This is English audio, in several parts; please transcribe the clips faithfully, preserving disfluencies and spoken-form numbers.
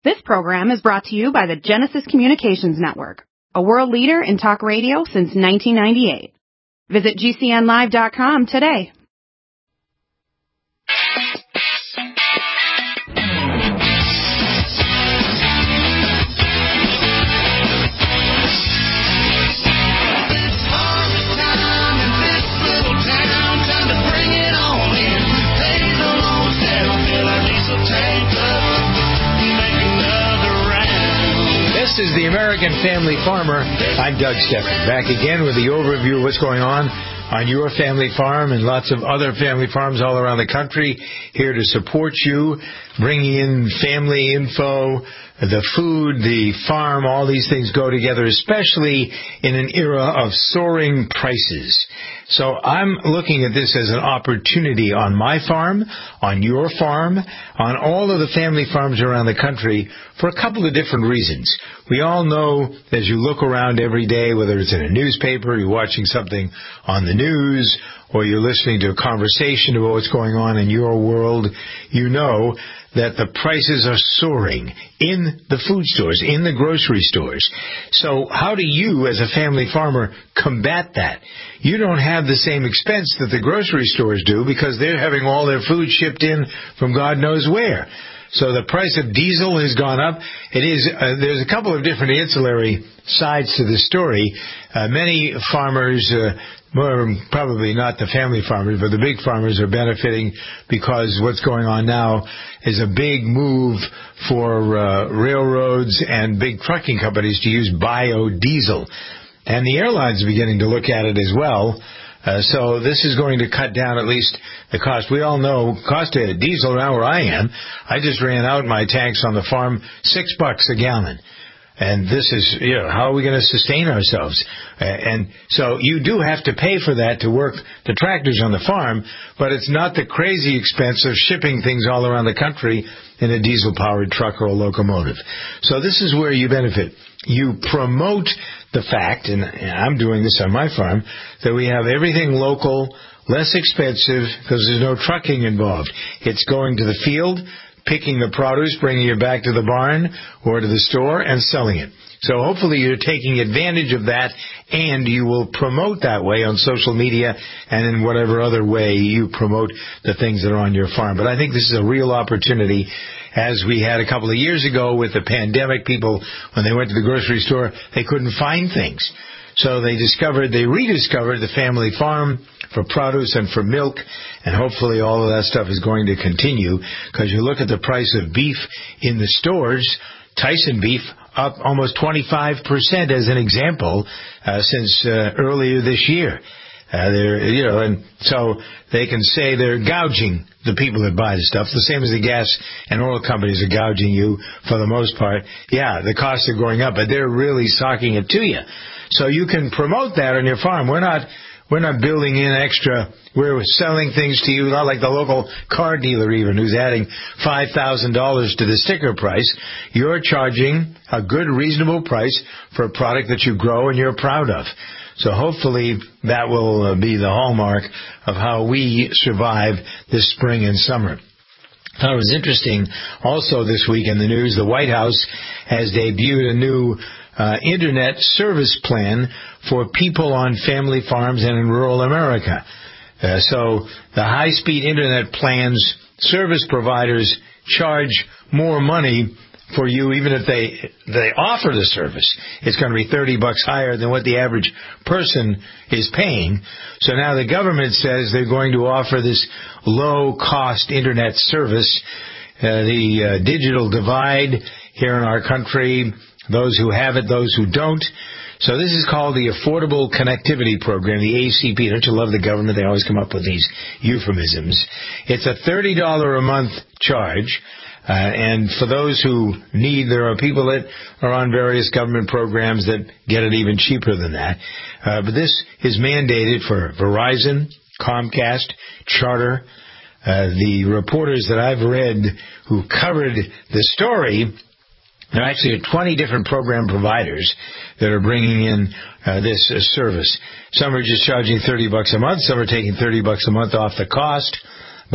This program is brought to you by the Genesis Communications Network, a world leader in talk radio since nineteen ninety-eight. Visit G C N live dot com today. This is the American Family Farmer. I'm Doug Stephan, back again with the overview of what's going on on your family farm and lots of other family farms all around the country. Here to support you, bringing in family info, the food, the farm, all these things go together, especially in an era of soaring prices. So I'm looking at this as an opportunity on my farm, on your farm, on all of the family farms around the country for a couple of different reasons. We all know as you look around every day, whether it's in a newspaper, you're watching something on the news, or you're listening to a conversation about what's going on in your world, you know that the prices are soaring in the food stores, in the grocery stores. So how do you, as a family farmer, combat that? You don't have the same expense that the grocery stores do because they're having all their food shipped in from God knows where. So the price of diesel has gone up. It is uh, there's a couple of different ancillary sides to the story. Uh, many farmers, uh, more probably not the family farmers, but the big farmers are benefiting because what's going on now is a big move for uh, railroads and big trucking companies to use biodiesel. And the airlines are beginning to look at it as well. Uh, so this is going to cut down at least the cost. We all know cost of diesel now where I am. I just ran out my tanks on the farm, six bucks a gallon. And this is, you know, how are we going to sustain ourselves? Uh, and so you do have to pay for that to work the tractors on the farm, but it's not the crazy expense of shipping things all around the country in a diesel-powered truck or a locomotive. So this is where you benefit. You promote the fact, and I'm doing this on my farm, that we have everything local, less expensive, because there's no trucking involved. It's going to the field, picking the produce, bringing it back to the barn or to the store, and selling it. So hopefully you're taking advantage of that, and you will promote that way on social media and in whatever other way you promote the things that are on your farm. But I think this is a real opportunity. As we had a couple of years ago with the pandemic, people, when they went to the grocery store, they couldn't find things. So they discovered, they rediscovered the family farm for produce and for milk, and hopefully all of that stuff is going to continue, because you look at the price of beef in the stores, Tyson beef up almost twenty-five percent as an example uh, since uh, earlier this year. Uh, they're, you know, and so they can say they're gouging the people that buy the stuff, the same as the gas and oil companies are gouging you for the most part. Yeah, the costs are going up, but they're really socking it to you. So you can promote that on your farm. We're not, we're not building in extra. We're selling things to you, not like the local car dealer even, who's adding five thousand dollars to the sticker price. You're charging a good, reasonable price for a product that you grow and you're proud of. So hopefully that will uh, be the hallmark of how we survive this spring and summer. I thought it was interesting also this week in the news, the White House has debuted a new uh, internet service plan for people on family farms and in rural America. Uh, so the high-speed internet plans, service providers charge more money for you, even if they they offer the service. It's going to be thirty bucks higher than what the average person is paying. So now the government says they're going to offer this low-cost internet service. Uh, the uh, digital divide here in our country, those who have it, those who don't. So this is called the Affordable Connectivity Program, the A C P. Don't you love the government? They always come up with these euphemisms. It's a thirty dollars a month charge. Uh, and for those who need, there are people that are on various government programs that get it even cheaper than that. Uh, but this is mandated for Verizon, Comcast, Charter. Uh, the reporters that I've read who covered the story, there actually are twenty different program providers that are bringing in uh, this uh, service. Some are just charging thirty bucks a month. Some are taking thirty bucks a month off the cost. But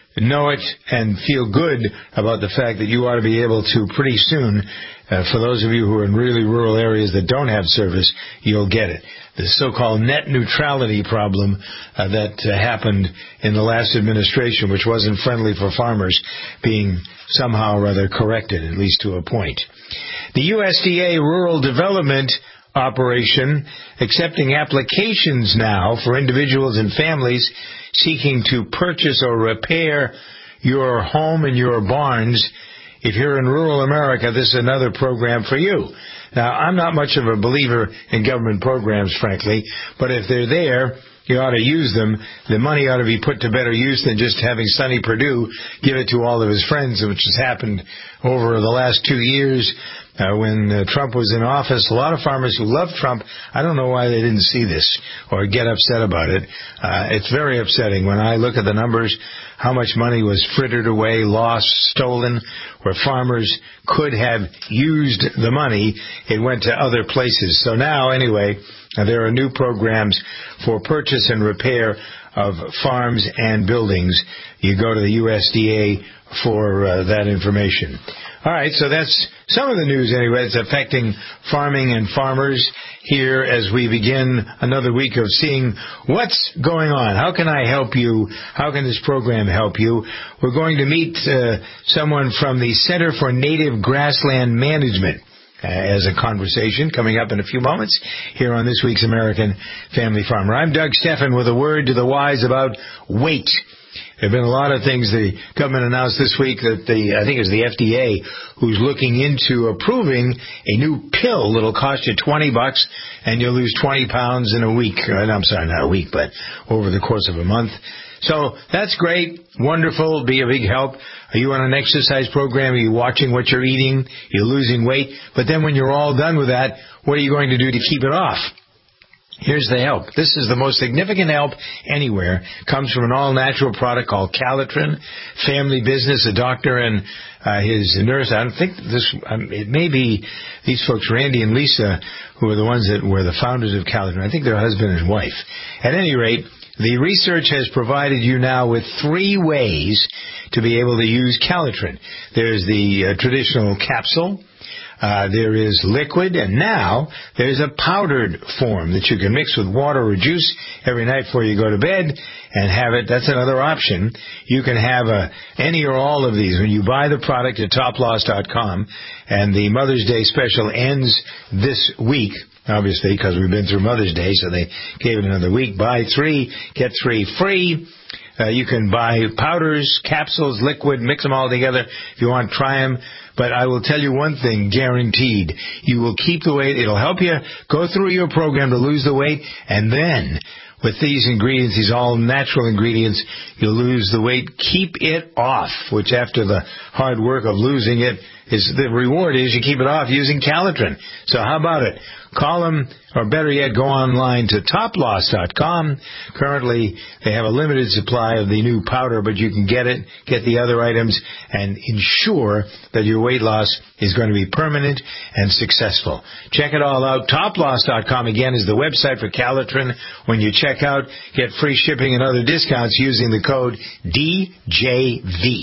know it and feel good about the fact that you ought to be able to pretty soon, uh, for those of you who are in really rural areas that don't have service, you'll get it. The so-called net neutrality problem uh, that uh, happened in the last administration, which wasn't friendly for farmers, being somehow or other corrected, at least to a point. The U S D A Rural Development Operation accepting applications now for individuals and families seeking to purchase or repair your home and your barns. If you're in rural America, this is another program for you. Now, I'm not much of a believer in government programs, frankly, but if they're there, you ought to use them. The money ought to be put to better use than just having Sonny Perdue give it to all of his friends, which has happened over the last two years uh, when uh, Trump was in office. A lot of farmers who love Trump, I don't know why they didn't see this or get upset about it. Uh, it's very upsetting when I look at the numbers, how much money was frittered away, lost, stolen, where farmers could have used the money. It went to other places. So now, anyway, there are new programs for purchase and repair of farms and buildings. You go to the U S D A for uh, that information. All right, so that's some of the news anyway. It's affecting farming and farmers here as we begin another week of seeing what's going on. How can I help you? How can this program help you? We're going to meet uh, someone from the Center for Native Grassland Management Uh, as a conversation coming up in a few moments here on this week's American Family Farmer. I'm Doug Steffen with a word to the wise about weight. There have been a lot of things the government announced this week that the, I think it was the F D A who's looking into approving a new pill that'll cost you twenty bucks and you'll lose twenty pounds in a week. I'm sorry, not a week, but over the course of a month. So that's great, wonderful, be a big help. Are you on an exercise program? Are you watching what you're eating? You're losing weight. But then when you're all done with that, what are you going to do to keep it off? Here's the help. This is the most significant help anywhere. Comes from an all-natural product called Calitrin. Family business, a doctor and uh, his nurse. I don't think this, um, it may be these folks, Randy and Lisa, who are the ones that were the founders of Calitrin. I think they're husband and wife. At any rate, the research has provided you now with three ways to be able to use Calitrin. There's the uh, traditional capsule. Uh, there is liquid, and now there's a powdered form that you can mix with water or juice every night before you go to bed and have it. That's another option. You can have a, any or all of these when you buy the product at top loss dot com, and the Mother's Day special ends this week, obviously, because we've been through Mother's Day, so they gave it another week. Buy three, get three free. Uh, you can buy powders, capsules, liquid, mix them all together if you want. Try them. But I will tell you one thing, guaranteed. You will keep the weight. It'll help you go through your program to lose the weight. And then, with these ingredients, these all-natural ingredients, you'll lose the weight. Keep it off, which after the hard work of losing it, is the reward is you keep it off using Calitrin. So how about it? Call them, or better yet, go online to top loss dot com. Currently, they have a limited supply of the new powder, but you can get it, get the other items, and ensure that your weight loss is going to be permanent and successful. Check it all out. top loss dot com, again, is the website for Calitrin. When you check out, get free shipping and other discounts using the code D J V.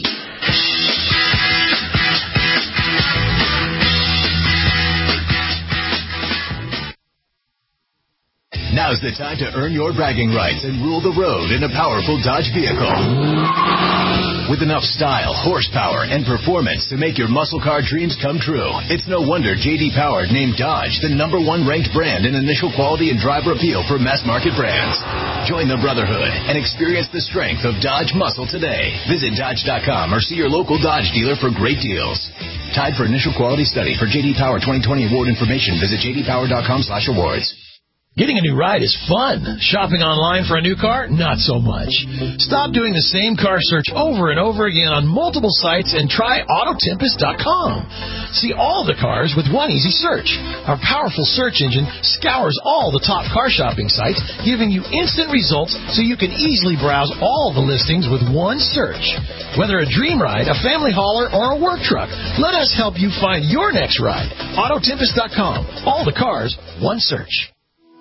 Now's the time to earn your bragging rights and rule the road in a powerful Dodge vehicle. With enough style, horsepower, and performance to make your muscle car dreams come true, it's no wonder J D Power named Dodge the number one ranked brand in initial quality and driver appeal for mass market brands. Join the brotherhood and experience the strength of Dodge muscle today. Visit Dodge dot com or see your local Dodge dealer for great deals. Tied for initial quality study. For J D Power twenty twenty award information, visit j d power dot com slash awards. Getting a new ride is fun. Shopping online for a new car? Not so much. Stop doing the same car search over and over again on multiple sites and try auto tempest dot com. See all the cars with one easy search. Our powerful search engine scours all the top car shopping sites, giving you instant results so you can easily browse all the listings with one search. Whether a dream ride, a family hauler, or a work truck, let us help you find your next ride. auto tempest dot com. All the cars, one search.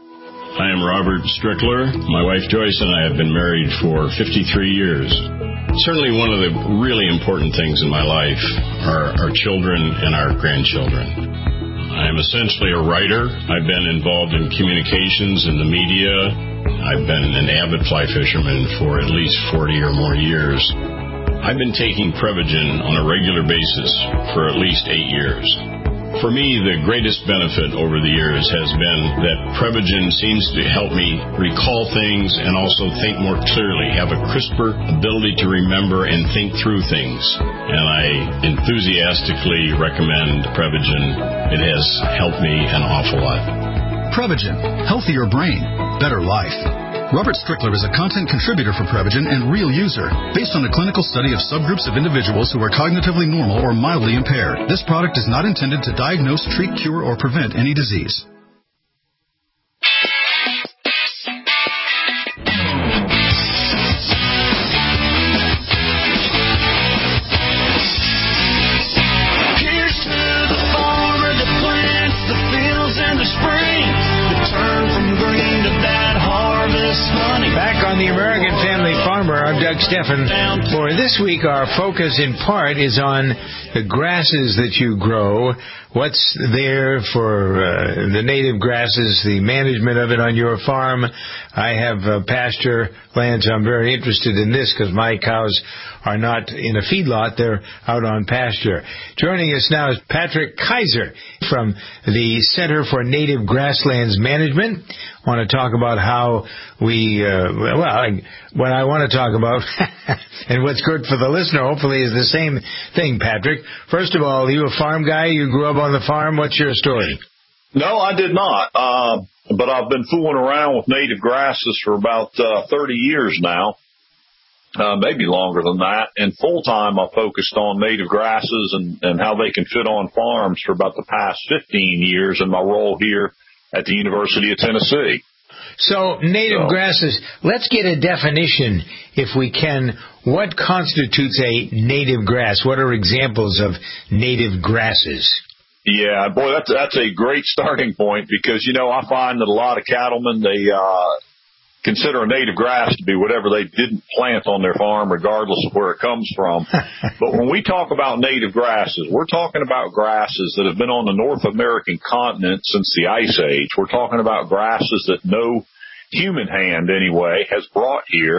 I am Robert Strickler. My wife Joyce and I have been married for fifty-three years. Certainly one of the really important things in my life are our children and our grandchildren. I am essentially a writer. I've been involved in communications in the media. I've been an avid fly fisherman for at least forty or more years. I've been taking Prevagen on a regular basis for at least eight years. For me, the greatest benefit over the years has been that Prevagen seems to help me recall things and also think more clearly, have a crisper ability to remember and think through things. And I enthusiastically recommend Prevagen. It has helped me an awful lot. Prevagen, healthier brain, better life. Robert Strickler is a content contributor for Prevagen and real user, based on a clinical study of subgroups of individuals who are cognitively normal or mildly impaired. This product is not intended to diagnose, treat, cure, or prevent any disease. Here's to the farmer that plants the fields in the spring, that turn from green to that harvest money. Back on the American Family Farmer, I'm Doug Steffen. For this week, our focus in part is on the grasses that you grow. What's there for uh, the native grasses, the management of it on your farm. I have uh, pasture land, so I'm very interested in this because my cows are not in a feedlot. They're out on pasture. Joining us now is Patrick Kaiser from the Center for Native Grasslands Management. I want to talk about how we, uh, well, I, what I want to talk about and what's good for the listener, hopefully, is the same thing, Patrick. First of all, are you a farm guy? You grew up on the farm. What's your story? No, I did not. Uh, but I've been fooling around with native grasses for about uh, thirty years now, uh, maybe longer than that. And full-time, I focused on native grasses and, and how they can fit on farms for about the past fifteen years in my role here at the University of Tennessee. So, native so, grasses, let's get a definition, if we can. What constitutes a native grass? What are examples of native grasses? Yeah, boy, that's that's a great starting point because, you know, I find that a lot of cattlemen, they uh, consider a native grass to be whatever they didn't plant on their farm, regardless of where it comes from. But when we talk about native grasses, we're talking about grasses that have been on the North American continent since the Ice Age. We're talking about grasses that no human hand, anyway, has brought here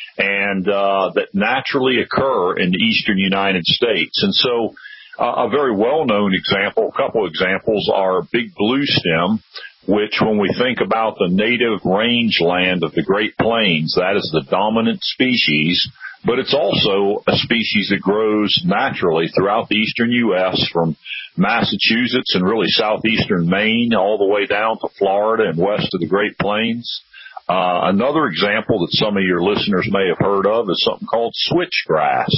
and uh, that naturally occur in the eastern United States. And so uh, a very well-known example, a couple examples are big blue stem, which when we think about the native rangeland of the Great Plains, that is the dominant species, but it's also a species that grows naturally throughout the eastern U S from Massachusetts and really southeastern Maine all the way down to Florida and west of the Great Plains. Uh, another example that some of your listeners may have heard of is something called switchgrass.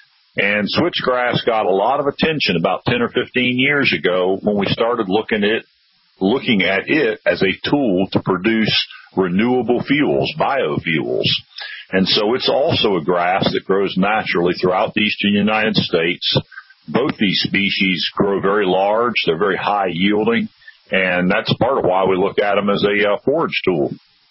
And switchgrass got a lot of attention about ten or fifteen years ago when we started looking at looking at it as a tool to produce renewable fuels, biofuels. And so it's also a grass that grows naturally throughout the eastern United States. Both these species grow very large. They're very high yielding. And that's part of why we look at them as a uh, forage tool.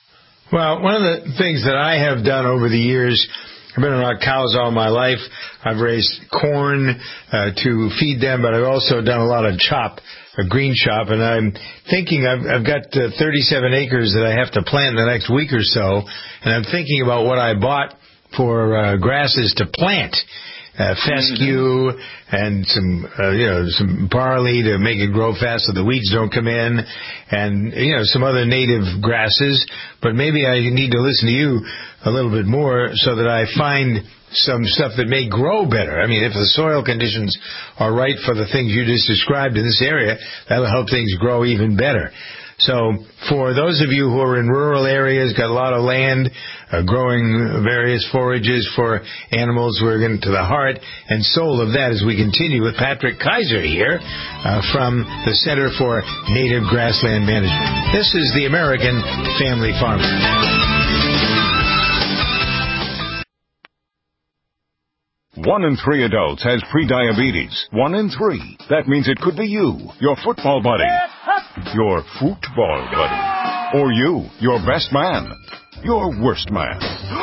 Well, one of the things that I have done over the years, I've been around cows all my life. I've raised corn uh, to feed them, but I've also done a lot of chop, a green chop, and I'm thinking I've, I've got uh, thirty-seven acres that I have to plant in the next week or so, and I'm thinking about what I bought for uh, grasses to plant. Uh, fescue and some, uh, you know, some barley to make it grow fast so the weeds don't come in, and, you know, some other native grasses. But maybe I need to listen to you a little bit more so that I find some stuff that may grow better. I mean, if the soil conditions are right for the things you just described in this area, that'll help things grow even better. So for those of you who are in rural areas, got a lot of land, uh, growing various forages for animals, we're getting to the heart and soul of that as we continue with Patrick Kaiser here uh, from the Center for Native Grassland Management. This is the American Family Farmer. One in three adults has prediabetes. One in three. That means it could be you, your football buddy, your football buddy, or you, your best man, your worst man.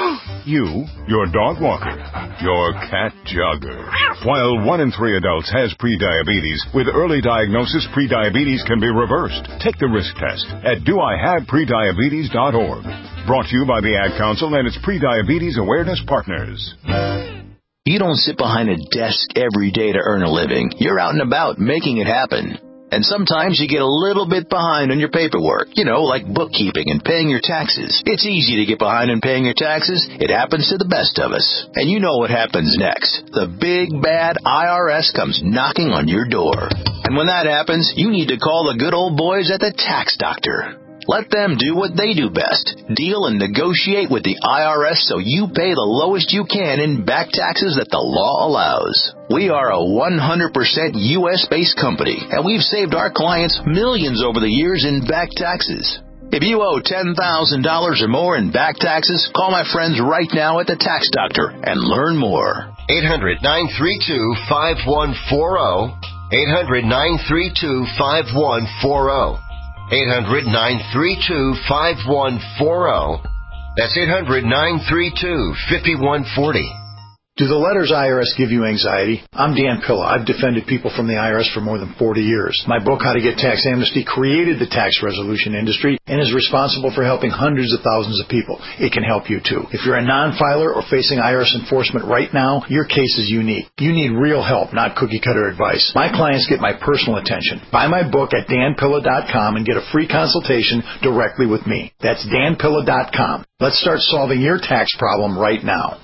you, your dog walker, your cat jogger. While one in three adults has prediabetes, with early diagnosis, prediabetes can be reversed. Take the risk test at do I have prediabetes dot org. Brought to you by the Ad Council and its Prediabetes Awareness Partners. You don't sit behind a desk every day to earn a living. You're out and about making it happen. And sometimes you get a little bit behind on your paperwork, you know, like bookkeeping and paying your taxes. It's easy to get behind on paying your taxes. It happens to the best of us. And you know what happens next. The big, bad I R S comes knocking on your door. And when that happens, you need to call the good old boys at the Tax Doctor. Let them do what they do best. Deal and negotiate with the I R S so you pay the lowest you can in back taxes that the law allows. We are a one hundred percent U S-based company, and we've saved our clients millions over the years in back taxes. If you owe ten thousand dollars or more in back taxes, call my friends right now at the Tax Doctor and learn more. eight hundred, nine three two, five one four zero. eight hundred, nine three two, five one four zero. eight hundred, nine three two, five one four zero. That's eight hundred, nine three two, five one four zero. Do the letters I R S give you anxiety? I'm Dan Pilla. I've defended people from the I R S for more than forty years. My book, How to Get Tax Amnesty, created the tax resolution industry and is responsible for helping hundreds of thousands of people. It can help you, too. If you're a non-filer or facing I R S enforcement right now, your case is unique. You need real help, not cookie-cutter advice. My clients get my personal attention. Buy my book at dan pilla dot com and get a free consultation directly with me. That's dan pilla dot com. Let's start solving your tax problem right now.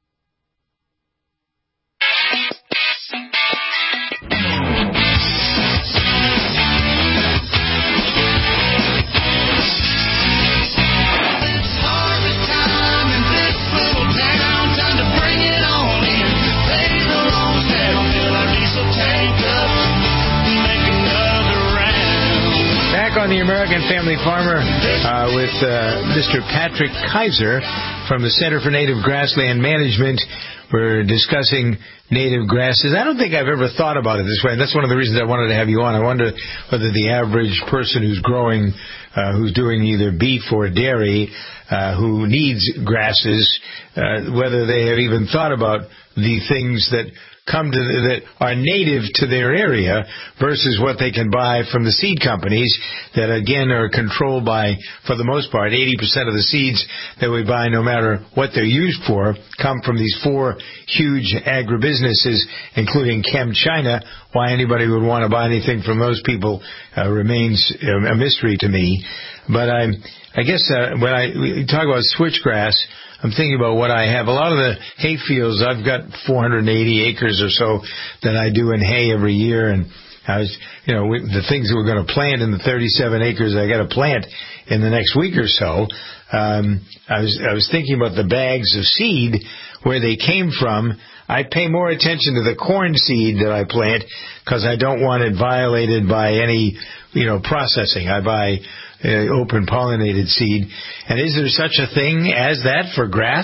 On the American Family Farmer uh, with uh, Mister Patrick Kaiser from the Center for Native Grassland Management. We're discussing native grasses. I don't think I've ever thought about it this way, and that's one of the reasons I wanted to have you on. I wonder whether the average person who's growing, uh, who's doing either beef or dairy, uh, who needs grasses, uh, whether they have even thought about the things that come to the, that are native to their area versus what they can buy from the seed companies that, again, are controlled by, for the most part, eighty percent of the seeds that we buy, no matter what they're used for, come from these four huge agribusinesses, including ChemChina. Why anybody would want to buy anything from those people uh, remains a mystery to me. But I, I guess uh, when I we talk about switchgrass, I'm thinking about what I have. A lot of the hay fields, I've got four hundred eighty acres or so that I do in hay every year. And I was, you know, the things that we're going to plant in the thirty-seven acres I got to plant in the next week or so. Um, I was, I was thinking about the bags of seed, where they came from. I pay more attention to the corn seed that I plant because I don't want it violated by any, you know, processing. I buy uh, open pollinated seed. And is there such a thing as that for grass?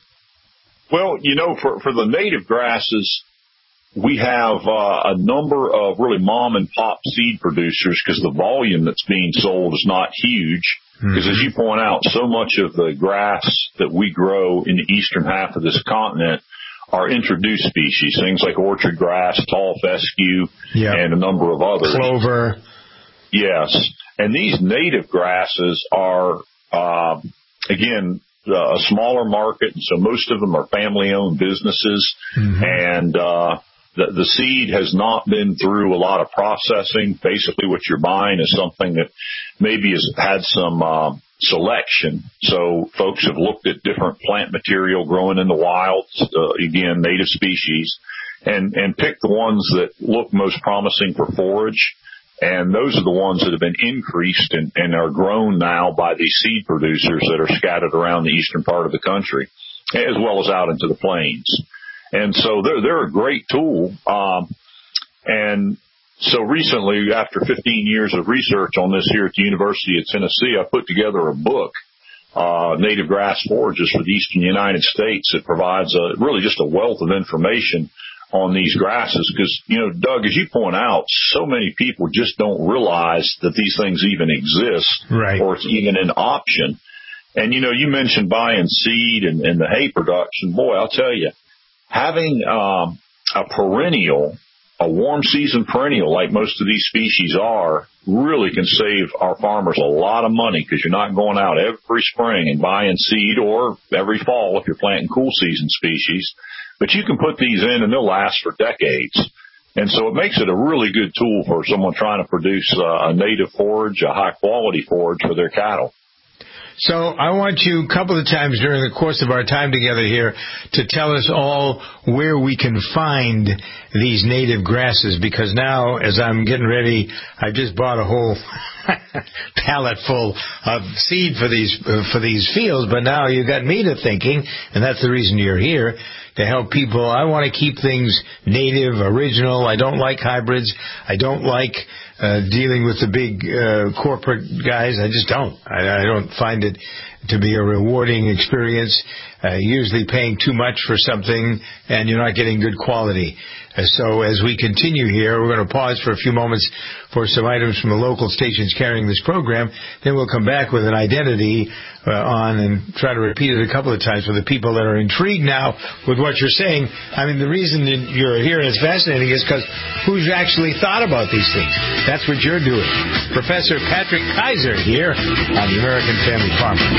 Well, you know, for, for the native grasses, we have uh, a number of really mom and pop seed producers because the volume that's being sold is not huge. Because mm-hmm. as you point out, so much of the grass that we grow in the eastern half of this continent are introduced species, things like orchard grass, tall fescue, yep. and a number of others. Clover. Yes. And these native grasses are, uh, again, uh, a smaller market, and so most of them are family-owned businesses. Mm-hmm. And uh, the, the seed has not been through a lot of processing. Basically, what you're buying is something that maybe has had some uh, selection. So folks have looked at different plant material growing in the wild, uh, again, native species, and, and picked the ones that look most promising for forage. And those are the ones that have been increased and, and are grown now by these seed producers that are scattered around the eastern part of the country, as well as out into the plains. And so they're, they're a great tool. Um, and so recently, after fifteen years of research on this here at the University of Tennessee, I put together a book, uh, Native Grass Forages for the Eastern United States, that provides a, really just a wealth of information on these grasses. Because, you know, Doug, as you point out, so many people just don't realize that these things even exist, right. or it's even an option. And, you know, you mentioned buying seed and, and the hay production. Boy, I'll tell you, having um, a perennial, a warm season perennial like most of these species are, really can save our farmers a lot of money because you're not going out every spring and buying seed or every fall if you're planting cool season species. But you can put these in and they'll last for decades. And so it makes it a really good tool for someone trying to produce uh, a native forage, a high-quality forage for their cattle. So I want you a couple of times during the course of our time together here to tell us all where we can find these native grasses, because now as I'm getting ready, I just bought a whole pallet full of seed for these uh, for these fields, but now you got me to thinking, and that's the reason you're here, to help people. I want to keep things native, original. I don't like hybrids. I don't like uh, dealing with the big uh, corporate guys. I just don't. I, I don't find it to be a rewarding experience, uh, usually paying too much for something and you're not getting good quality. Uh, so as we continue here, we're going to pause for a few moments for some items from the local stations carrying this program. Then we'll come back with an identity uh, on and try to repeat it a couple of times for the people that are intrigued now with what you're saying. I mean, the reason that you're here and it's fascinating is because who's actually thought about these things? That's what you're doing. Professor Patrick Kaiser here on the American Family Farmer.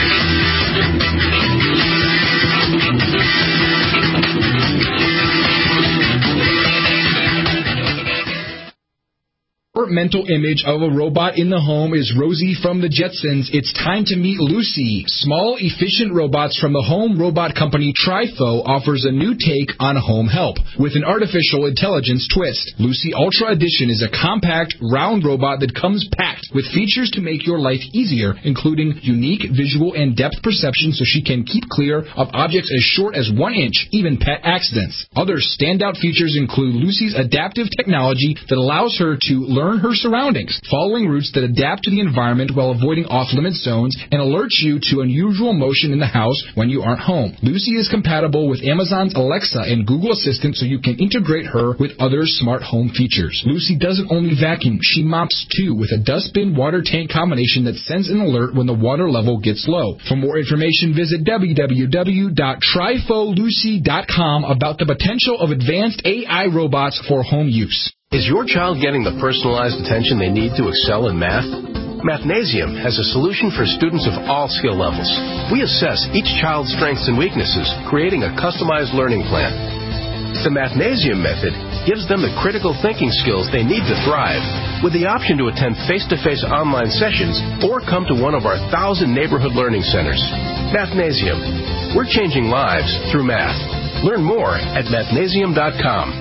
Mental image of a robot in the home is Rosie from the Jetsons. It's time to meet Lucy. Small, efficient robots from the home robot company Trifo offers a new take on home help with an artificial intelligence twist. Lucy Ultra Edition is a compact, round robot that comes packed with features to make your life easier, including unique visual and depth perception so she can keep clear of objects as short as one inch, even pet accidents. Other standout features include Lucy's adaptive technology that allows her to learn her surroundings, following routes that adapt to the environment while avoiding off-limit zones, and alerts you to unusual motion in the house when you aren't home. Lucy is compatible with Amazon's Alexa and Google Assistant, so you can integrate her with other smart home features. Lucy doesn't only vacuum, she mops too with a dustbin water tank combination that sends an alert when the water level gets low. For more information, visit w w w dot trifo lucy dot com about the potential of advanced A I robots for home use. Is your child getting the personalized attention they need to excel in math? Mathnasium has a solution for students of all skill levels. We assess each child's strengths and weaknesses, creating a customized learning plan. The Mathnasium method gives them the critical thinking skills they need to thrive, with the option to attend face-to-face online sessions or come to one of our thousand neighborhood learning centers. Mathnasium. We're changing lives through math. Learn more at mathnasium dot com.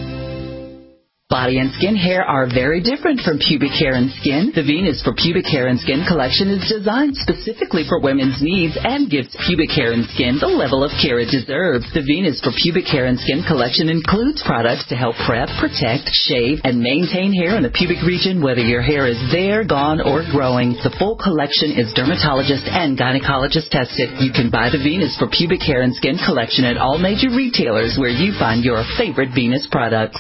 Body and skin hair are very different from pubic hair and skin. The Venus for Pubic Hair and Skin collection is designed specifically for women's needs and gives pubic hair and skin the level of care it deserves. The Venus for Pubic Hair and Skin collection includes products to help prep, protect, shave, and maintain hair in the pubic region, whether your hair is there, gone, or growing. The full collection is dermatologist and gynecologist tested. You can buy the Venus for Pubic Hair and Skin collection at all major retailers where you find your favorite Venus products.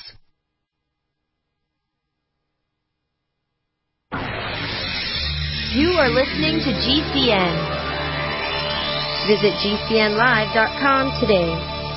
You are listening to G C N. Visit G C N live dot com today.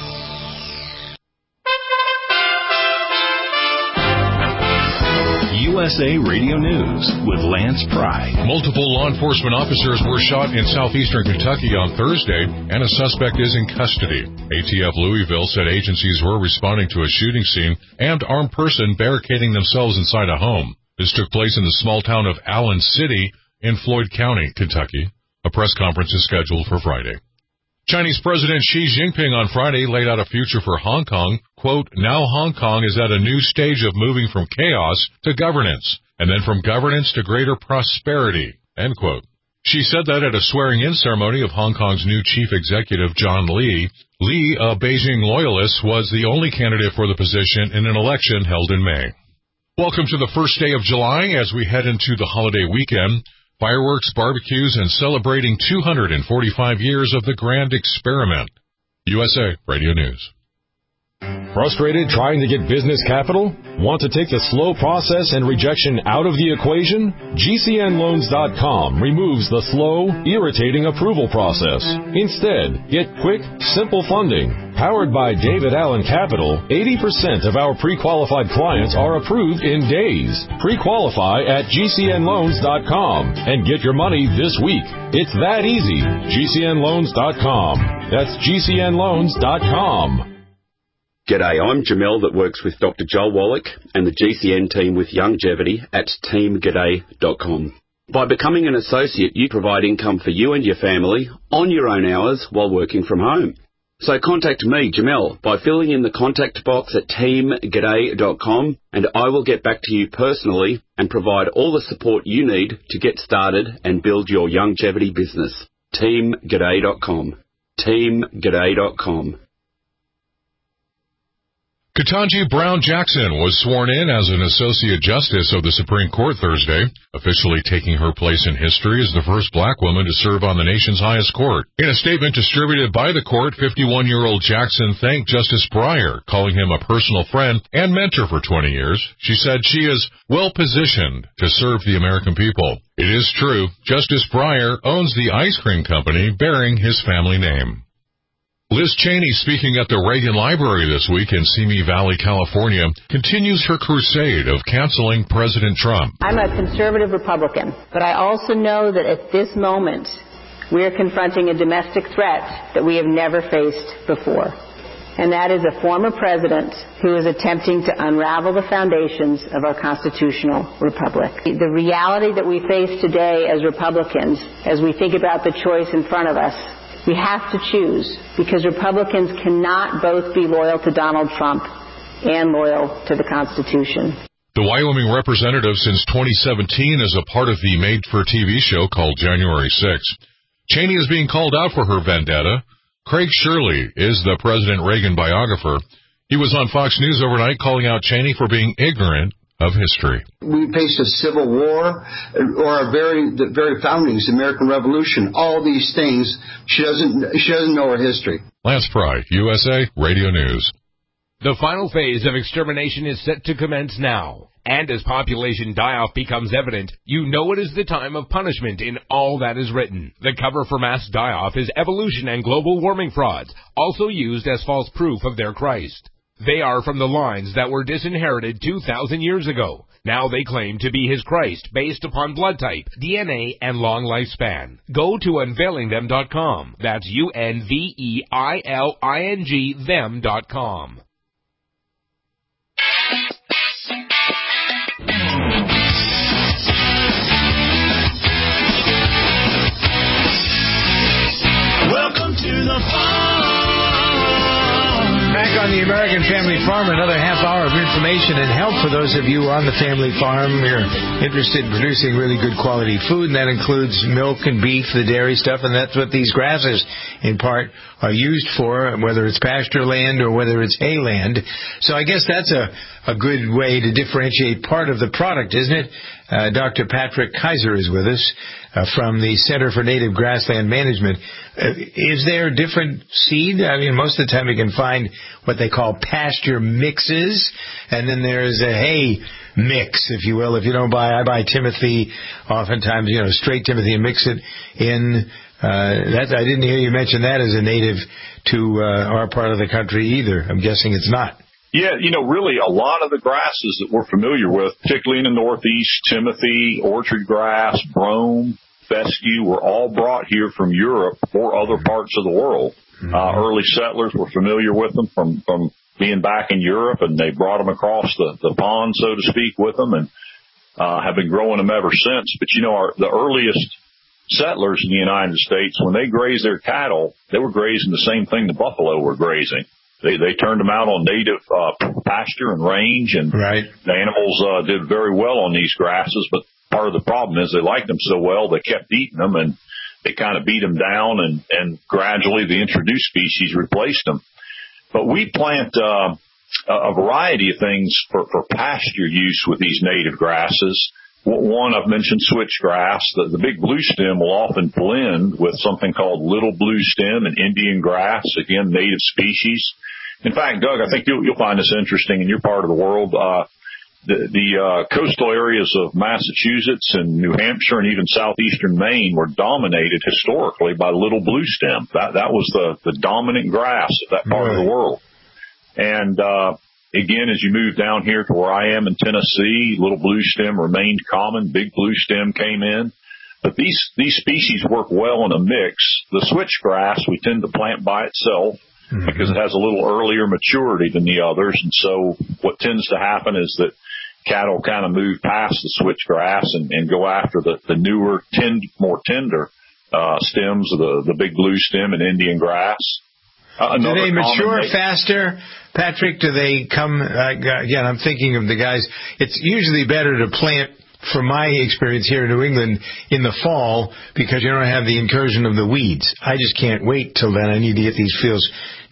U S A Radio News with Lance Pry. Multiple law enforcement officers were shot in southeastern Kentucky on Thursday, and a suspect is in custody. A T F Louisville said agencies were responding to a shooting scene and armed person barricading themselves inside a home. This took place in the small town of Allen City in Floyd County, Kentucky. A press conference is scheduled for Friday. Chinese President Xi Jinping on Friday laid out a future for Hong Kong. Quote, now Hong Kong is at a new stage of moving from chaos to governance, and then from governance to greater prosperity, end quote. Xi said that at a swearing-in ceremony of Hong Kong's new chief executive, John Lee. Lee, a Beijing loyalist, was the only candidate for the position in an election held in May. Welcome to the first day of July as we head into the holiday weekend. Fireworks, barbecues, and celebrating two hundred forty-five years of the Grand Experiment. U S A Radio News. Frustrated trying to get business capital? Want to take the slow process and rejection out of the equation? G C N loans dot com removes the slow, irritating approval process. Instead, get quick, simple funding. Powered by David Allen Capital, eighty percent of our pre-qualified clients are approved in days. Pre-qualify at G C N loans dot com and get your money this week. It's that easy. G C N loans dot com. That's G C N loans dot com. G'day, I'm Jamel that works with Doctor Joel Wallach and the G C N team with Longevity at team g'day dot com. By becoming an associate, you provide income for you and your family on your own hours while working from home. So contact me, Jamel, by filling in the contact box at team g'day dot com, and I will get back to you personally and provide all the support you need to get started and build your longevity business. team g'day dot com. team g'day dot com. Ketanji Brown Jackson was sworn in as an Associate Justice of the Supreme Court Thursday, officially taking her place in history as the first black woman to serve on the nation's highest court. In a statement distributed by the court, fifty-one-year-old Jackson thanked Justice Breyer, calling him a personal friend and mentor for twenty years. She said she is well-positioned to serve the American people. It is true, Justice Breyer owns the ice cream company bearing his family name. Liz Cheney, speaking at the Reagan Library this week in Simi Valley, California, continues her crusade of canceling President Trump. I'm a conservative Republican, but I also know that at this moment, we are confronting a domestic threat that we have never faced before. And that is a former president who is attempting to unravel the foundations of our constitutional republic. The reality that we face today as Republicans, as we think about the choice in front of us, we have to choose, because Republicans cannot both be loyal to Donald Trump and loyal to the Constitution. The Wyoming representative since twenty seventeen is a part of the made-for-T V show called January sixth. Cheney is being called out for her vendetta. Craig Shirley is the President Reagan biographer. He was on Fox News overnight calling out Cheney for being ignorant of history. We faced a civil war, or our very the very foundings, the American Revolution, all these things. She doesn't she doesn't know her history. Lance Pry, U S A Radio News. The final phase of extermination is set to commence now. And as population die-off becomes evident, you know it is the time of punishment in all that is written. The cover for mass die-off is evolution and global warming frauds, also used as false proof of their Christ. They are from the lines that were disinherited two thousand years ago. Now they claim to be his Christ based upon blood type, D N A, and long lifespan. Go to unveiling them dot com. That's U N V E I L I N G them dot com. Welcome to the farm. Back on the American Family Farm, another half hour of information and help for those of you on the family farm. You're interested in producing really good quality food, and that includes milk and beef, the dairy stuff, and that's what these grasses, in part, are used for, whether it's pasture land or whether it's hay land. So I guess that's a, a good way to differentiate part of the product, isn't it? Uh, Doctor Patrick Kaiser is with us uh, from the Center for Native Grassland Management. Uh, is there a different seed? I mean, most of the time you can find what they call pasture mixes, and then there's a hay mix, if you will. If you don't buy, I buy Timothy, oftentimes, you know, straight Timothy, and mix it in. Uh, that I didn't hear you mention that as a native to uh, our part of the country either. I'm guessing it's not. Yeah, you know, really a lot of the grasses that we're familiar with, particularly in the Northeast, Timothy, orchard grass, brome, fescue, were all brought here from Europe or other parts of the world. Mm-hmm. Uh, early settlers were familiar with them from, from being back in Europe, and they brought them across the, the pond, so to speak, with them, and uh, have been growing them ever since. But, you know, our, the earliest settlers in the United States, when they grazed their cattle, they were grazing the same thing the buffalo were grazing. They they turned them out on native uh, pasture and range, and right. the animals uh, did very well on these grasses. But part of the problem is they liked them so well, they kept eating them, and they kind of beat them down, and, and gradually the introduced species replaced them. But we plant uh, a variety of things for, for pasture use with these native grasses. One, I've mentioned switchgrass. The, the big blue stem will often blend with something called little blue stem and Indian grass, again, native species. In fact, Doug, I think you'll, you'll find this interesting in your part of the world. Uh, the the uh, coastal areas of Massachusetts and New Hampshire and even southeastern Maine were dominated historically by little blue stem. That that was the, the dominant grass of that part right. of the world. And uh, again, as you move down here to where I am in Tennessee, little blue stem remained common. Big blue stem came in. But these these species work well in a mix. The switchgrass we tend to plant by itself mm-hmm. because it has a little earlier maturity than the others. And so what tends to happen is that cattle kind of move past the switchgrass and, and go after the, the newer, tend, more tender uh, stems of the, the big blue stem and Indian grass. Uh, do they mature they, faster, Patrick? Do they come, uh, again, I'm thinking of the guys, it's usually better to plant, from my experience here in New England, in the fall because you don't have the incursion of the weeds. I just can't wait till then. I need to get these fields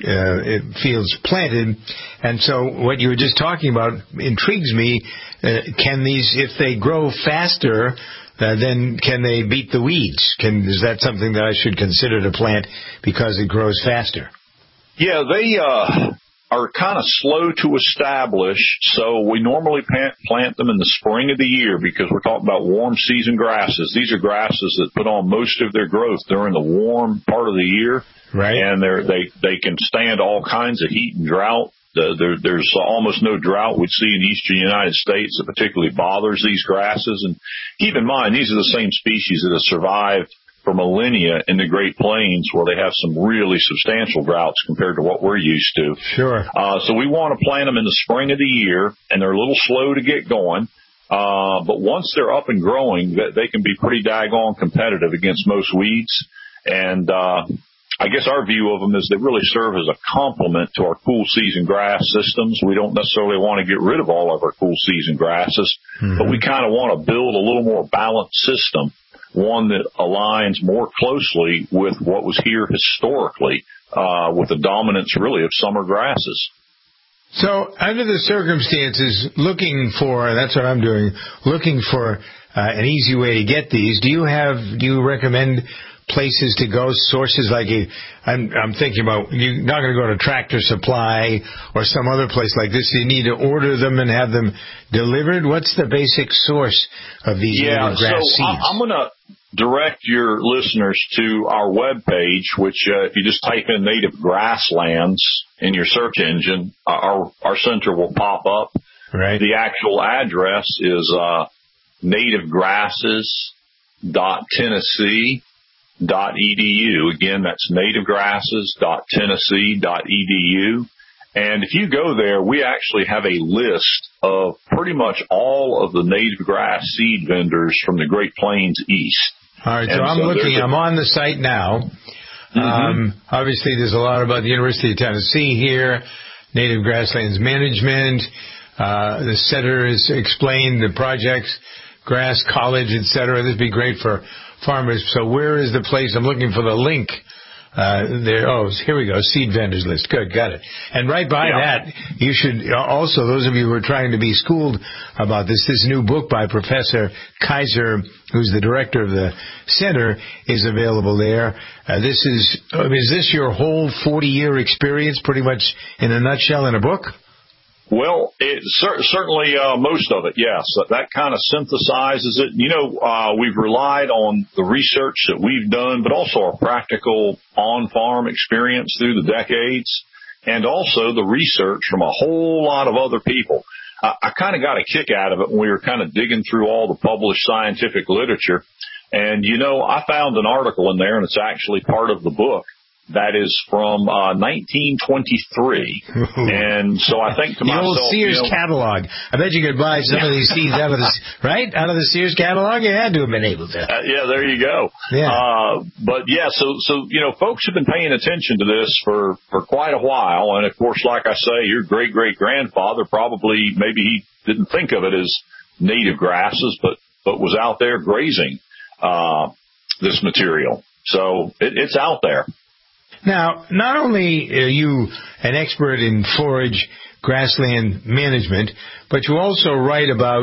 uh, fields planted. And so what you were just talking about intrigues me. Uh, can these, if they grow faster, uh, then can they beat the weeds? Can, is that something that I should consider to plant because it grows faster? Yeah, they uh, are kind of slow to establish, so we normally plant, plant them in the spring of the year because we're talking about warm season grasses. These are grasses that put on most of their growth during the warm part of the year, right? And they're, they they can stand all kinds of heat and drought. Uh, there, there's almost no drought we'd see in the eastern United States that particularly bothers these grasses. And keep in mind, these are the same species that have survived for millennia in the Great Plains where they have some really substantial droughts compared to what we're used to. Sure. Uh, so we want to plant them in the spring of the year, and they're a little slow to get going. Uh, but once they're up and growing, they can be pretty daggone competitive against most weeds. And uh, I guess our view of them is they really serve as a complement to our cool season grass systems. We don't necessarily want to get rid of all of our cool season grasses, mm-hmm. but we kind of want to build a little more balanced system, one that aligns more closely with what was here historically, uh, with the dominance really of summer grasses. So under the circumstances, looking for, that's what I'm doing, looking for uh, an easy way to get these, do you have, do you recommend places to go, sources like a, I'm, I'm thinking about, you're not going to go to Tractor Supply or some other place like this. You need to order them and have them delivered. What's the basic source of these yeah, native grass so seeds? I'm going to direct your listeners to our webpage, which uh, if you just type in native grasslands in your search engine, our, our center will pop up. Right. The actual address is uh, native grasses dot tennessee dot e d u. Again, that's native grasses dot tennessee dot e d u. And if you go there, we actually have a list of pretty much all of the native grass seed vendors from the Great Plains east. All right, and so I'm so looking, a, I'm on the site now. Mm-hmm. Um, obviously, there's a lot about the University of Tennessee here, Native Grasslands Management. Uh, the center is explained, the projects, Grass College, et cetera. This would be great for farmers. So where is the place? I'm looking for the link. Uh, there, oh, here we go. Seed vendors list. Good, got it. And right by yeah. that, you should also, those of you who are trying to be schooled about this, this new book by Professor Kaiser, who's the director of the center, is available there. Uh, this is, is this your whole forty-year experience, pretty much in a nutshell, in a book? Well, it, cer- certainly uh, most of it, yes. That kind of synthesizes it. You know, uh, we've relied on the research that we've done, but also our practical on-farm experience through the decades, and also the research from a whole lot of other people. Uh, I kind of got a kick out of it when we were kind of digging through all the published scientific literature. And, you know, I found an article in there, and it's actually part of the book, that is from uh, nineteen twenty-three, and so I think to the myself, old Sears you know, catalog. I bet you could buy some of these seeds out of the right out of the Sears catalog. You had to have been able to. Uh, yeah, there you go. Yeah. Uh, but yeah, so so you know, folks have been paying attention to this for for quite a while, and of course, like I say, your great great grandfather probably maybe he didn't think of it as native grasses, but but was out there grazing uh, this material, so it, it's out there. Now, not only are you an expert in forage grassland management, but you also write about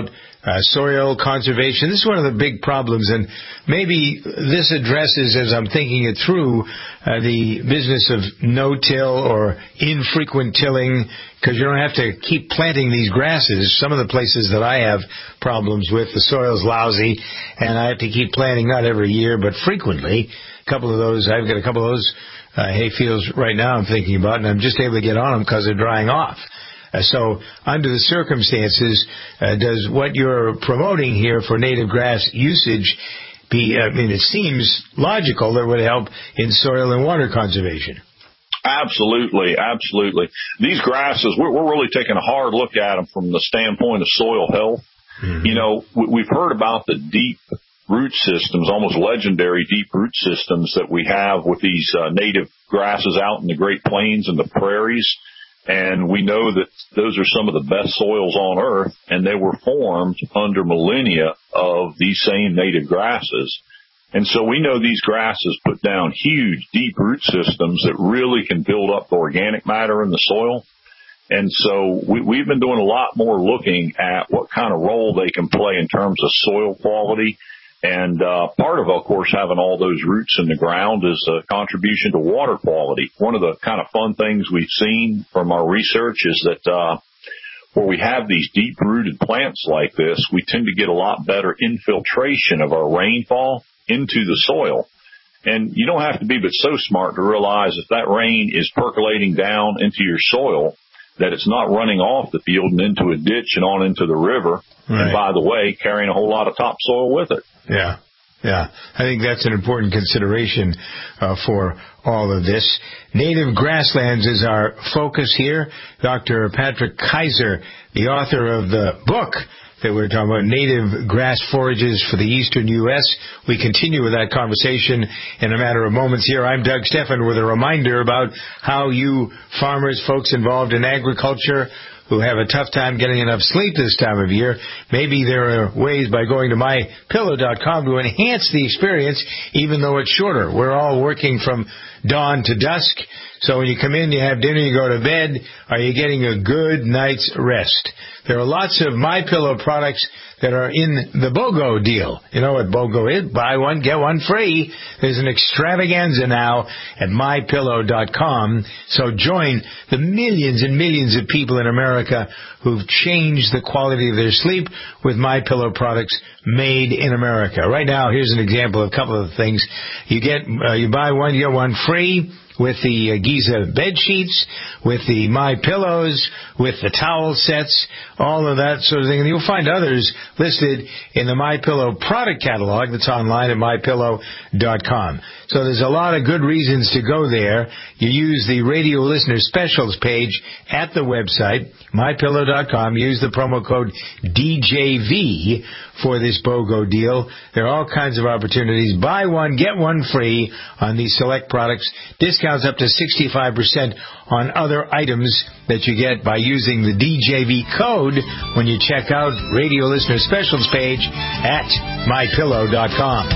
uh, soil conservation. This is one of the big problems, and maybe this addresses, as I'm thinking it through, uh, the business of no-till or infrequent tilling, because you don't have to keep planting these grasses. Some of the places that I have problems with, the soil's lousy, and I have to keep planting not every year, but frequently. A couple of those, I've got a couple of those uh, hay fields right now I'm thinking about, and I'm just able to get on them because they're drying off. Uh, so under the circumstances, uh, does what you're promoting here for native grass usage be, I mean, it seems logical that it would help in soil and water conservation. Absolutely, absolutely. These grasses, we're, we're really taking a hard look at them from the standpoint of soil health. Mm-hmm. You know, we, we've heard about the deep root systems, almost legendary deep root systems that we have with these uh, native grasses out in the Great Plains and the prairies. And we know that those are some of the best soils on earth, and they were formed under millennia of these same native grasses. And so we know these grasses put down huge, deep root systems that really can build up the organic matter in the soil. And so we, we've been doing a lot more looking at what kind of role they can play in terms of soil quality. And uh, part of, of course, having all those roots in the ground is a contribution to water quality. One of the kind of fun things we've seen from our research is that uh, where we have these deep-rooted plants like this, we tend to get a lot better infiltration of our rainfall into the soil. And you don't have to be but so smart to realize if that rain is percolating down into your soil, that it's not running off the field and into a ditch and on into the river. Right. And by the way, carrying a whole lot of topsoil with it. Yeah, yeah. I think that's an important consideration uh, for all of this. Native grasslands is our focus here. Doctor Patrick Kaiser, the author of the book that we're talking about, Native Grass Forages for the Eastern U S. We continue with that conversation in a matter of moments here. I'm Doug Stephan with a reminder about how you farmers, folks involved in agriculture who have a tough time getting enough sleep this time of year, maybe there are ways by going to my pillow dot com to enhance the experience, even though it's shorter. We're all working from dawn to dusk, so when you come in, you have dinner, you go to bed, are you getting a good night's rest? There are lots of MyPillow products that are in the BOGO deal. You know what BOGO is? Buy one, get one free. There's an extravaganza now at my pillow dot com. So join the millions and millions of people in America who've changed the quality of their sleep with MyPillow products made in America. Right now, here's an example of a couple of things. You get, uh, you buy one, you get one free with the uh, Giza bed sheets, with the My Pillows, with the towel sets, all of that sort of thing. And you'll find others listed in the MyPillow product catalog that's online at my pillow dot com. So there's a lot of good reasons to go there. You use the radio listener specials page at the website, my pillow dot com. Use the promo code D J V for this BOGO deal. There are all kinds of opportunities. Buy one, get one free on these select products. Discounts up to sixty-five percent on other items that you get by using the D J V code when you check out radio listener specials page at my pillow dot com.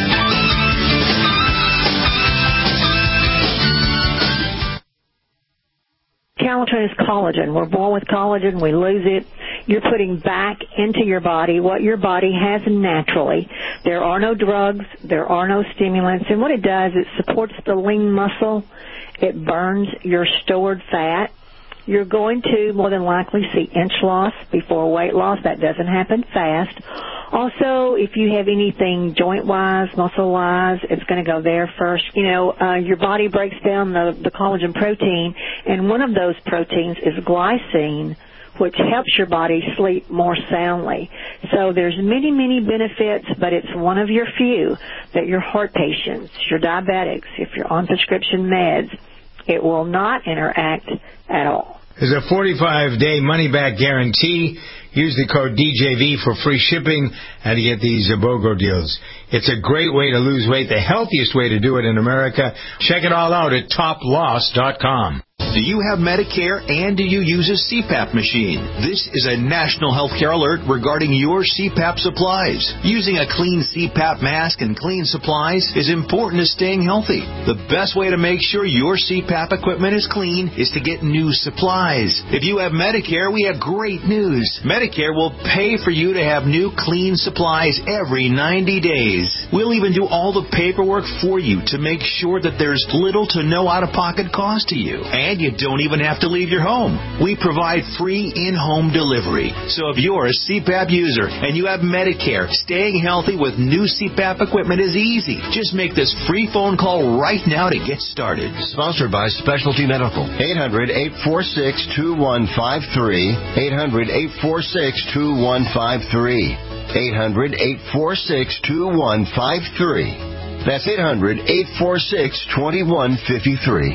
Calatrine is collagen. We're born with collagen. We lose it. You're putting back into your body what your body has naturally. There are no drugs. There are no stimulants. And what it does, it supports the lean muscle. It burns your stored fat. You're going to more than likely see inch loss before weight loss. That doesn't happen fast. Also, if you have anything joint-wise, muscle-wise, it's going to go there first. You know, uh, your body breaks down the, the collagen protein, and one of those proteins is glycine, which helps your body sleep more soundly. So there's many, many benefits, but it's one of your few that your heart patients, your diabetics, if you're on prescription meds, it will not interact at all. There's a forty-five day money-back guarantee. Use the code D J V for free shipping and to get these BOGO deals. It's a great way to lose weight, the healthiest way to do it in America. Check it all out at top loss dot com. Do you have Medicare and do you use a C PAP machine? This is a national healthcare alert regarding your C PAP supplies. Using a clean C PAP mask and clean supplies is important to staying healthy. The best way to make sure your C PAP equipment is clean is to get new supplies. If you have Medicare, we have great news. Medicare will pay for you to have new clean supplies every ninety days. We'll even do all the paperwork for you to make sure that there's little to no out-of-pocket cost to you. And you don't even have to leave your home. We provide free in-home delivery. So if you're a C PAP user and you have Medicare, staying healthy with new C PAP equipment is easy. Just make this free phone call right now to get started. Sponsored by Specialty Medical. eight hundred, eight four six, two one five three. eight hundred, eight four six, two one five three. eight hundred, eight four six, two one five three. That's eight hundred, eight four six, two one five three.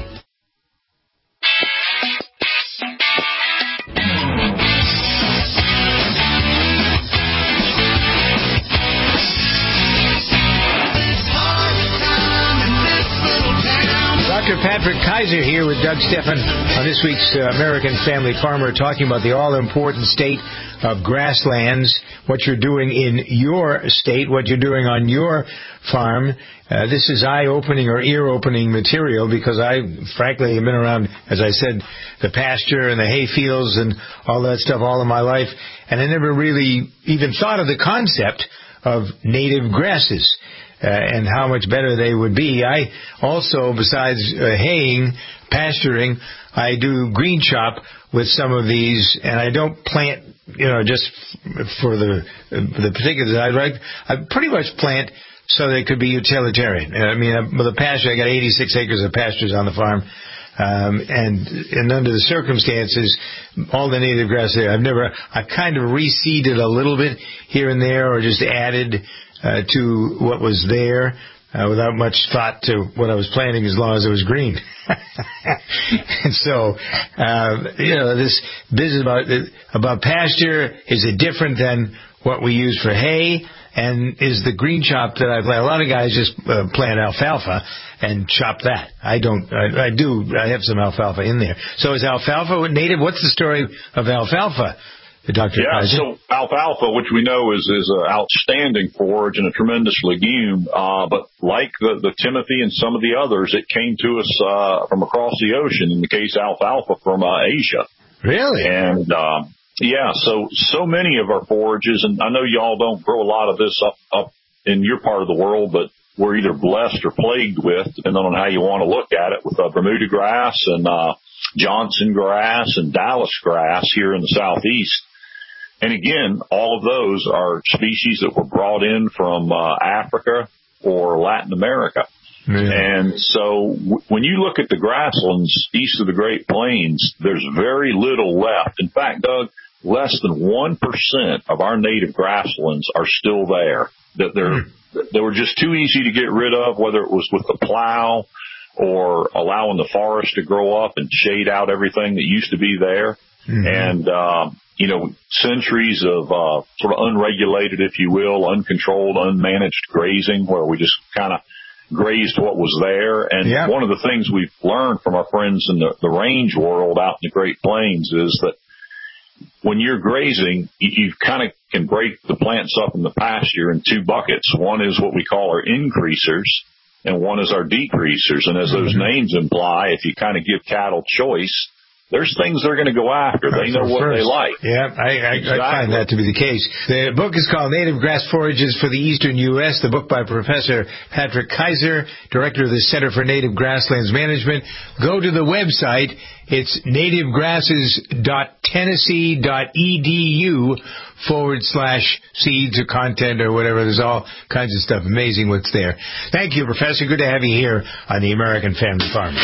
Doctor Patrick Kaiser here with Doug Stephan on this week's uh, American Family Farmer, talking about the all-important state of grasslands, what you're doing in your state, what you're doing on your farm. Uh, this is eye-opening or ear-opening material because I, frankly, have been around, as I said, the pasture and the hay fields and all that stuff all of my life, and I never really even thought of the concept of native grasses. Uh, and how much better they would be. I also, besides uh, haying, pasturing, I do green chop with some of these, and I don't plant, you know, just f- for the uh, the particulars I like. I pretty much plant so they could be utilitarian. I mean, uh, with the pasture, I got eighty-six acres of pastures on the farm. Um, and, and under the circumstances, all the native grass there, I've never, I've kind of reseeded a little bit here and there or just added Uh, to what was there uh, without much thought to what I was planting as long as it was green. And so, uh, you know, this business about about pasture, is it different than what we use for hay? And is the green chop that I plant? A lot of guys just uh, plant alfalfa and chop that. I don't. I, I do. I have some alfalfa in there. So is alfalfa native? What's the story of alfalfa? Doctor Yeah, Kaiser? so alfalfa, which we know is is an outstanding forage and a tremendous legume, uh, but like the, the Timothy and some of the others, it came to us uh, from across the ocean, in the case alfalfa from uh, Asia. Really? And, um, yeah, so so many of our forages, and I know y'all don't grow a lot of this up, up in your part of the world, but we're either blessed or plagued with, depending on how you want to look at it, with uh, Bermuda grass and uh, Johnson grass and Dallas grass here in the southeast. And again, all of those are species that were brought in from uh, Africa or Latin America. Yeah. And so w- when you look at the grasslands east of the Great Plains, there's very little left. In fact, Doug, less than one percent of our native grasslands are still there. That they're, mm. they were just too easy to get rid of, whether it was with the plow or allowing the forest to grow up and shade out everything that used to be there. Mm-hmm. And, um, you know, centuries of uh, sort of unregulated, if you will, uncontrolled, unmanaged grazing where we just kind of grazed what was there. And yeah. one of the things we've learned from our friends in the, the range world out in the Great Plains is that when you're grazing, you, you kind of can break the plants up in the pasture in two buckets. One is what we call our increasers, and one is our decreasers. And as those mm-hmm. names imply, if you kind of give cattle choice, there's things they're going to go after. They know what they like. Yeah, I, I, exactly. I find that to be the case. The book is called Native Grass Forages for the Eastern U S, the book by Professor Patrick Kaiser, Director of the Center for Native Grasslands Management. Go to the website. It's nativegrasses.tennessee.edu forward slash seeds or content or whatever. There's all kinds of stuff. Amazing what's there. Thank you, Professor. Good to have you here on the American Family Farmer.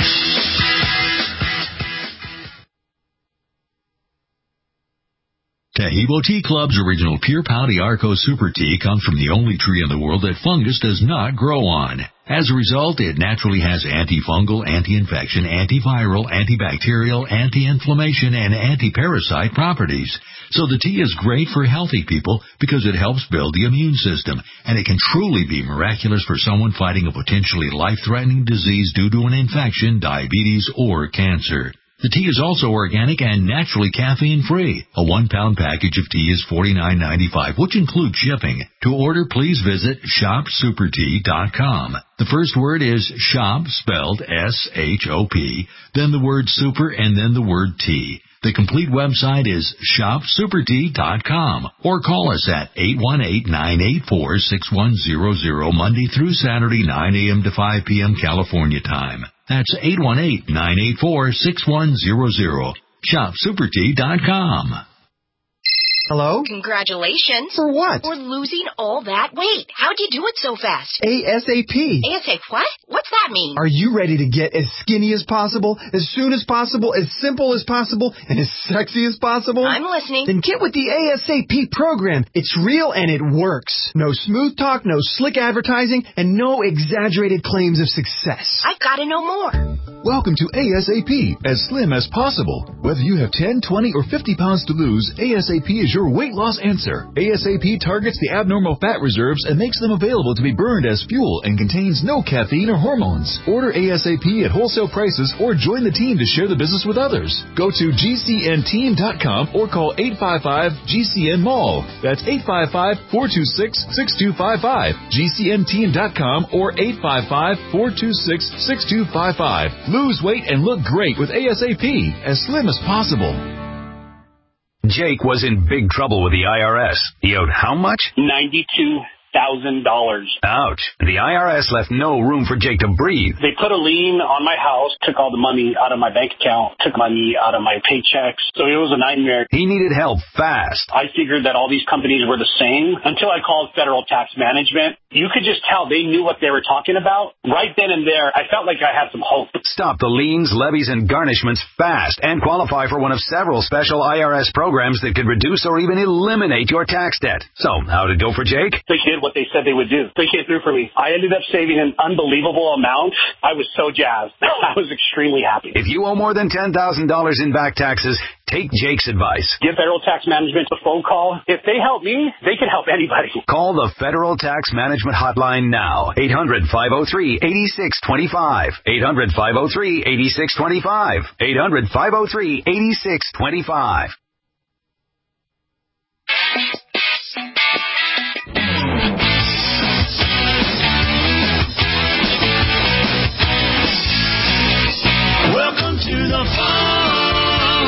Taheebo Tea Club's original Pure Pouty Arco Super Tea comes from the only tree in the world that fungus does not grow on. As a result, it naturally has antifungal, anti-infection, antiviral, antibacterial, anti-inflammation, and anti-parasite properties. So the tea is great for healthy people because it helps build the immune system, and it can truly be miraculous for someone fighting a potentially life-threatening disease due to an infection, diabetes, or cancer. The tea is also organic and naturally caffeine-free. A one-pound package of tea is forty-nine ninety-five, which includes shipping. To order, please visit shop super tea dot com. The first word is shop, spelled S H O P, then the word super, and then the word tea. The complete website is shop super tea dot com, or call us at eight one eight, nine eight four, six one zero zero Monday through Saturday, nine a.m. to five p.m. California time. That's eight one eight, nine eight four, six one zero zero. shop super tea dot com. Hello? Congratulations. For what? For losing all that weight. How'd you do it so fast? ASAP. ASAP what? What's that mean? Are you ready to get as skinny as possible, as soon as possible, as simple as possible, and as sexy as possible? I'm listening. Then get with the ASAP program. It's real and it works. No smooth talk, no slick advertising, and no exaggerated claims of success. I've got to know more. Welcome to ASAP, as slim as possible. Whether you have ten, twenty, or fifty pounds to lose, ASAP is your weight loss answer. ASAP targets the abnormal fat reserves and makes them available to be burned as fuel and contains no caffeine or hormones. Order ASAP at wholesale prices or join the team to share the business with others. Go to G C N team dot com or call eight five five G C N mall. That's eight five five, four two six, six two five five. G C N team dot com or eight five five, four two six, six two five five. Lose weight and look great with ASAP, as slim as possible. Jake was in big trouble with the I R S. He owed how much? ninety-two thousand dollars. Ouch. The I R S left no room for Jake to breathe. They put a lien on my house, took all the money out of my bank account, took money out of my paychecks. So it was a nightmare. He needed help fast. I figured that all these companies were the same until I called Federal Tax Management. You could just tell they knew what they were talking about. Right then and there, I felt like I had some hope. Stop the liens, levies, and garnishments fast and qualify for one of several special I R S programs that could reduce or even eliminate your tax debt. So, how'd it go for Jake? They did what they said they would do. They came through for me. I ended up saving an unbelievable amount. I was so jazzed. I was extremely happy. If you owe more than ten thousand dollars in back taxes, take Jake's advice. Give Federal Tax Management a phone call. If they help me, they can help anybody. Call the Federal Tax Management Hotline now. eight hundred, five oh three, eight six two five. eight hundred, five oh three, eight six two five. eight hundred, five oh three, eight six two five. Welcome to the farm,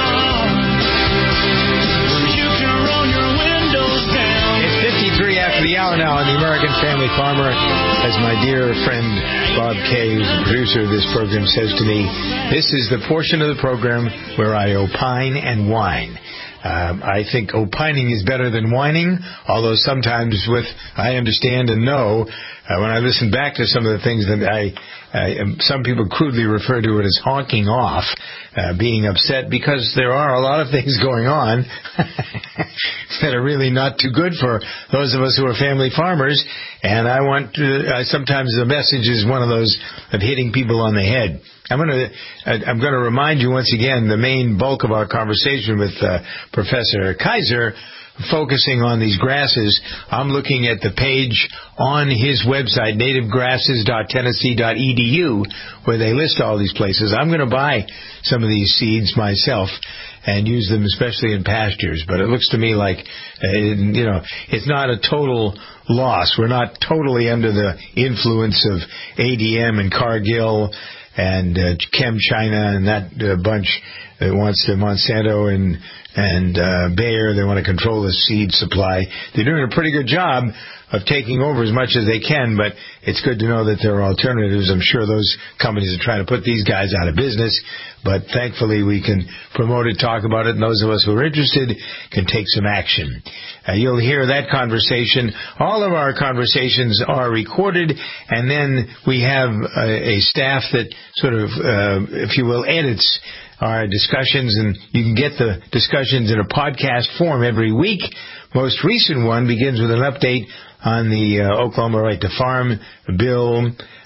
where you can roll your windows down. It's fifty-three after the hour now on the American Family Farmer. As my dear friend Bob Kay, who's the producer of this program, says to me, this is the portion of the program where I opine and whine. Um, I think opining is better than whining, although sometimes with I understand and know, uh, when I listen back to some of the things that I, I some people crudely refer to it as honking off, uh, being upset because there are a lot of things going on that are really not too good for those of us who are family farmers, and I want to, uh, sometimes the message is one of those of hitting people on the head. I'm going to I'm going to remind you once again the main bulk of our conversation with uh, Professor Kaiser, focusing on these grasses. I'm looking at the page on his website, native grasses dot tennessee dot e d u, where they list all these places. I'm going to buy some of these seeds myself and use them, especially in pastures. But it looks to me like, uh, you know, it's not a total loss. We're not totally under the influence of A D M and Cargill and uh, Chem China and that uh, bunch that wants to Monsanto and and uh, Bayer. They want to control the seed supply. They're doing a pretty good job of taking over as much as they can, but it's good to know that there are alternatives. I'm sure those companies are trying to put these guys out of business, but thankfully we can promote it, talk about it, and those of us who are interested can take some action. Uh, you'll hear that conversation. All of our conversations are recorded, and then we have a, a staff that sort of, uh, if you will, edits our discussions, and you can get the discussions in a podcast form every week. Most recent one begins with an update on the uh, Oklahoma Right to Farm bill,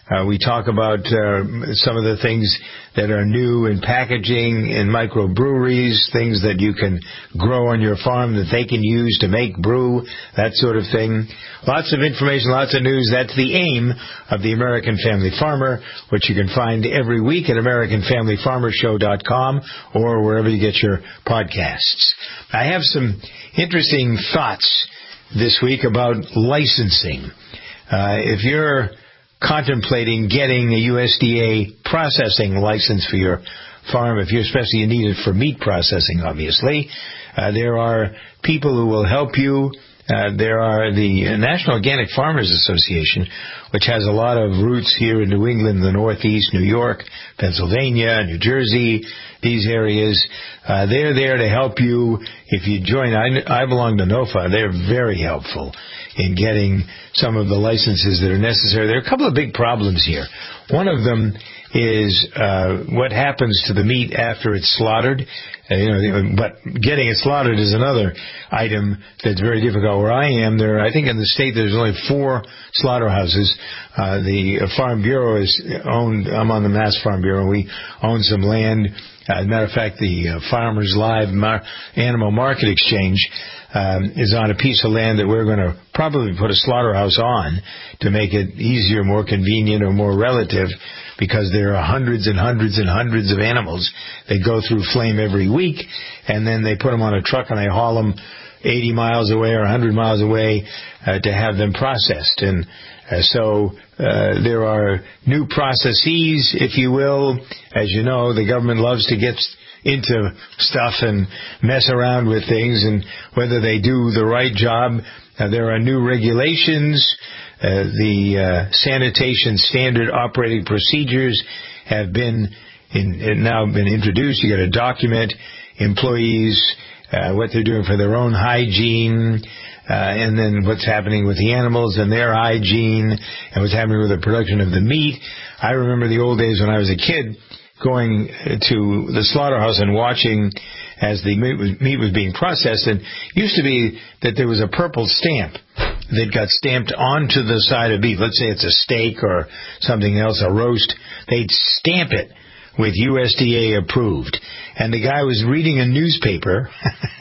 Uh, we talk about uh, some of the things that are new in packaging, in microbreweries, things that you can grow on your farm that they can use to make brew, that sort of thing. Lots of information, lots of news. That's the aim of the American Family Farmer, which you can find every week at American Family Farmer Show dot com or wherever you get your podcasts. I have some interesting thoughts this week about licensing. Uh, if you're contemplating getting a U S D A processing license for your farm, if you especially you need it for meat processing, obviously, uh, there are people who will help you. Uh, there are the National Organic Farmers Association, which has a lot of roots here in New England, the Northeast, New York, Pennsylvania, New Jersey, these areas. Uh, they're there to help you if you join. I, I belong to NOFA. They're very helpful in getting some of the licenses that are necessary. There are a couple of big problems here. One of them is uh, what happens to the meat after it's slaughtered. Uh, you know, but getting it slaughtered is another item that's very difficult. Where I am, there, I think in the state there's only four slaughterhouses. Uh, the Farm Bureau is owned. I'm on the Mass Farm Bureau. We own some land. Uh, as a matter of fact, the uh, Farmers Live Mar- Animal Market Exchange um, is on a piece of land that we're going to probably put a slaughterhouse on to make it easier, more convenient, or more relative, because there are hundreds and hundreds and hundreds of animals that go through flame every week, and then they put them on a truck and they haul them eighty miles away or one hundred miles away uh, to have them processed. And uh, so uh, there are new processes, if you will. As you know, the government loves to get into stuff and mess around with things, and whether they do the right job. Uh, there are new regulations. Uh, the uh, sanitation standard operating procedures have been in, have now been introduced. You got to document employees, uh, what they're doing for their own hygiene, uh, and then what's happening with the animals and their hygiene, and what's happening with the production of the meat. I remember the old days when I was a kid going to the slaughterhouse and watching as the meat was, meat was being processed. And it used to be that there was a purple stamp that got stamped onto the side of beef. Let's say it's a steak or something else, a roast. They'd stamp it with U S D A approved. And the guy was reading a newspaper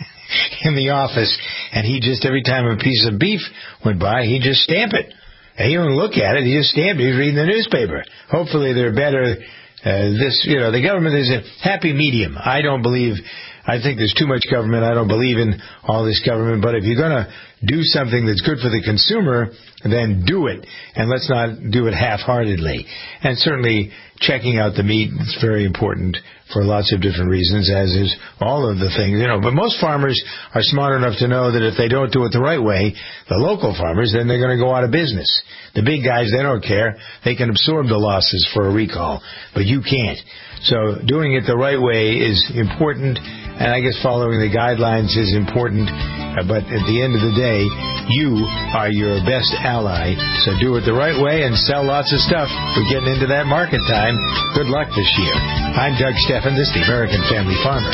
in the office, and he just, every time a piece of beef went by, he'd just stamp it. And he wouldn't look at it, he just stamped it. He was reading the newspaper. Hopefully they're better. Uh, this, you know, the government is a happy medium. I don't believe, I think there's too much government. I don't believe in all this government. But if you're going to do something that's good for the consumer, then do it. And let's not do it half-heartedly. And certainly checking out the meat is very important for lots of different reasons, as is all of the things, you know. But most farmers are smart enough to know that if they don't do it the right way, the local farmers, then they're going to go out of business. The big guys, they don't care. They can absorb the losses for a recall, but you can't. So doing it the right way is important, and I guess following the guidelines is important. But at the end of the day, you are your best ally. So do it the right way and sell lots of stuff. We're getting into that market time. Good luck this year. I'm Doug Steffen. This is the American Family Farmer.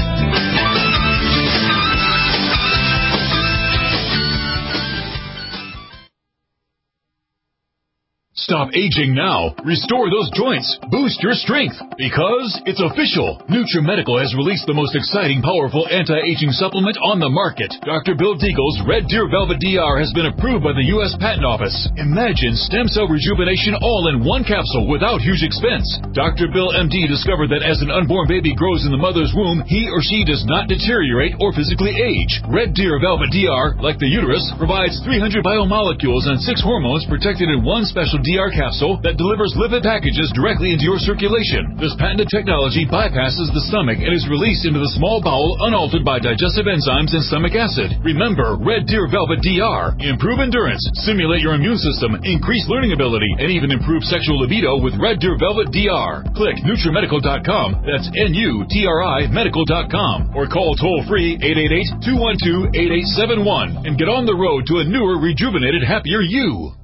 Stop aging now. Restore those joints. Boost your strength. Because it's official. NutriMedical has released the most exciting, powerful anti-aging supplement on the market. Doctor Bill Deagle's Red Deer Velvet D R has been approved by the U S Patent Office. Imagine stem cell rejuvenation all in one capsule without huge expense. Doctor Bill M D discovered that as an unborn baby grows in the mother's womb, he or she does not deteriorate or physically age. Red Deer Velvet D R, like the uterus, provides three hundred biomolecules and six hormones protected in one special D R capsule that delivers lipid packages directly into your circulation. This patented technology bypasses the stomach and is released into the small bowel unaltered by digestive enzymes and stomach acid. Remember Red Deer Velvet D R. Improve endurance, stimulate your immune system, increase learning ability, and even improve sexual libido with Red Deer Velvet D R. Click NutriMedical dot com, that's N U T R I medical dot com, or call toll-free eight eight eight, two one two, eight eight seven one and get on the road to a newer, rejuvenated, happier you.